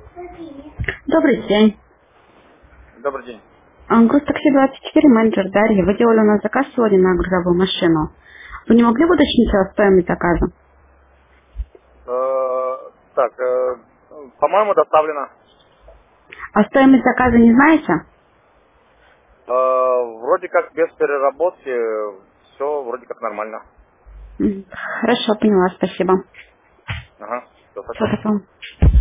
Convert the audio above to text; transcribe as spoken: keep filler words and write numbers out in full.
Добрый день. Добрый день. А, Грузтакси двадцать четыре, менеджер Дарья. Вы делали у нас заказ сегодня на грузовую машину. Вы не могли бы уточнить о стоимости заказа? Э, так, э, по-моему, доставлено. А стоимость заказа не знаете? Э, вроде как без переработки все вроде как нормально. М, Хорошо, поняла, спасибо. Ага, все, Всего спасибо. такого.